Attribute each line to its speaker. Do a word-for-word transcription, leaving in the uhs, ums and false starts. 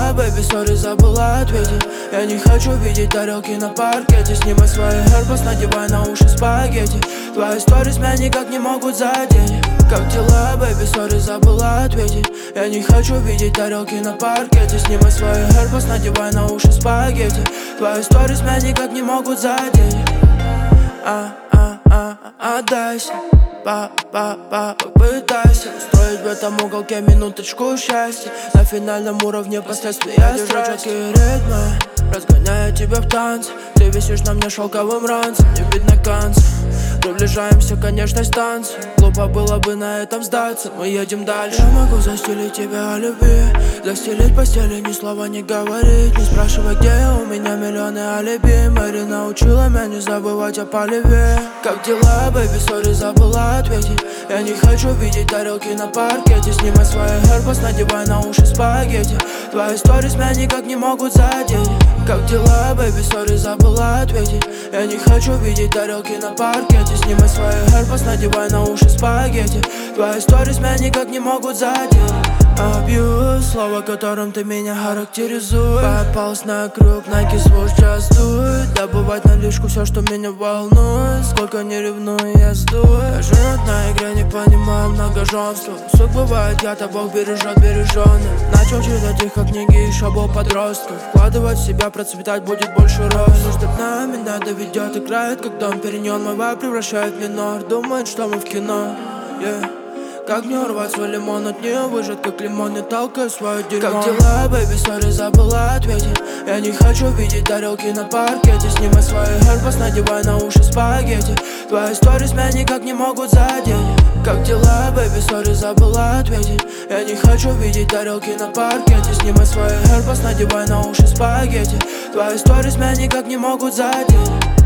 Speaker 1: дела, бэйби, сори, забыла ответить. Я не хочу видеть тарелки на паркете. Снимай свои AirPods, надевай на уши спагетти. Твои сторис меня никак не могут задеть. Как дела, бэйби, сори, забыла ответить. Я не хочу видеть тарелки на паркете. Снимай свои AirPods, надевай на уши спагетти. Твои сторис меня никак не могут задеть. А, а, а, а, отдайся, па-па-па, попытайся устроить в этом уголке минуточку счастья. На финальном уровне последствия страсти. Ритмы, разгоняя тебя в танце. Ты висишь на мне шелковым ранцем, не видно конца. Приближаемся к конечной станции. Глупо было бы на этом сдаться, мы едем дальше. Я могу застелить тебя о любви, застелить постели, ни слова не говорить. Не спрашивай, где я, у меня миллионы алиби. Мэри научила меня не забывать о поливе. Как дела, бэйби, сори, забыла ответить. Я не хочу видеть тарелки на паркете. Снимай свои AirPods, надевай на уши спагетти. Твои сторис меня никак не могут задеть. Как дела, бэйби, сори, забыла ответить. Я не хочу видеть тарелки на паркете. Снимай свои AirPods, надевай на уши спагетти. Твои сторис меня никак не могут задеть. Абьюз, слово, которым ты меня характеризуешь. Попался на круг, Nike свой час дует. Добывать наличку, все, что меня волнует. Сколько не ревную, я сдую. Я женат на игре, не понимаю многоженства. Суд бывает, я-то Бог бережет береженных. Начал читать их, как книги, еще был подростком. Вкладывать в себя, процветать будет больше рост. Между нами надо ведет, играет, как дом перенен. Мой вайб превращает в минор. Думает, что мы в кино, yeah. Как не урвать свой лимон, от нее выжат, как лимон, не толкаю свое дерьмо. Как дела, бэйби, сори, забыла ответить. Я не хочу видеть тарелки на паркете. Снимай свои AirPods, надевай на уши спагетти. Твои сторис меня никак не могут задеть. Как дела, бэйби, сори, забыла ответить. Я не хочу видеть тарелки на паркете. Снимай свои AirPods, надевай на уши спагетти. Твои сторис меня никак не могут задеть.